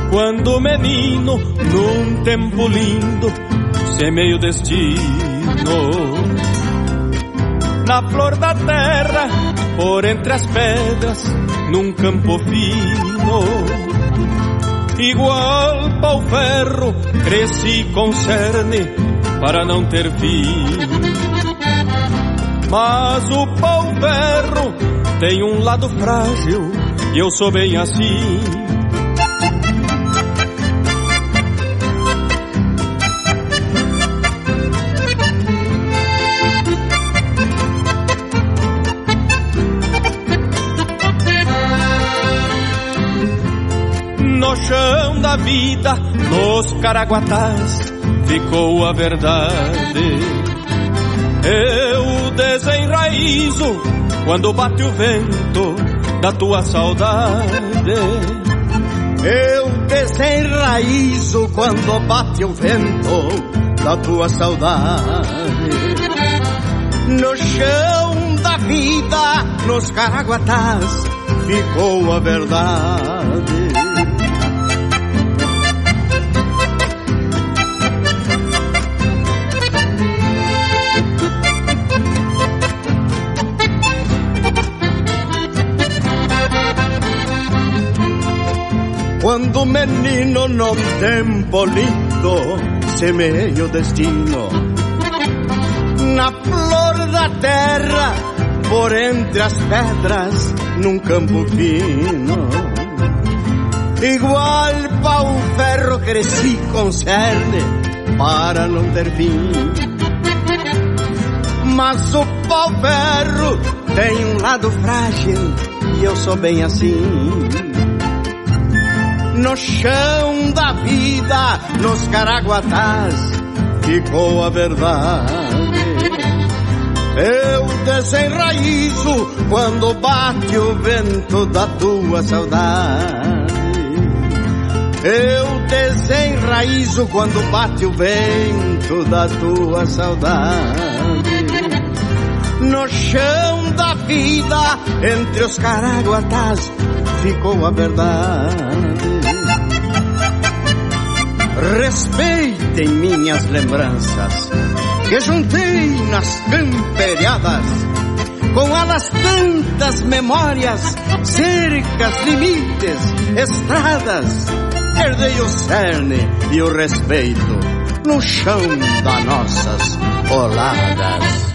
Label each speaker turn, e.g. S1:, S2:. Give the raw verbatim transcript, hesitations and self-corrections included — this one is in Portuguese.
S1: Quando menino, num tempo lindo, semeio o destino. Na flor da terra, por entre as pedras, num campo fino. Igual pau ferro, cresci com cerne para não ter fim. Mas o pau ferro tem um lado frágil e eu sou bem assim. No chão da vida, nos caraguatás, ficou a verdade. Eu desenraizo quando bate o vento da tua saudade.
S2: Eu desenraizo quando bate o vento da tua saudade. No chão da vida, nos caraguatás, ficou a verdade. Quando menino num tempo lindo, semeio o destino. Na flor da terra, por entre as pedras, num campo fino. Igual pau ferro cresci com cerne para não ter fim. Mas o pau ferro tem um lado frágil e eu sou bem assim. No chão da vida, nos caraguatás, ficou a verdade. Eu desenraizo quando bate o vento da tua saudade. Eu desenraizo quando bate o vento da tua saudade. No chão da vida, entre os caraguatás, ficou a verdade. Respeitem minhas lembranças, que juntei nas camperiadas. Com elas tantas memórias, cercas, limites, estradas. Herdei o cerne e o respeito no chão das nossas oladas.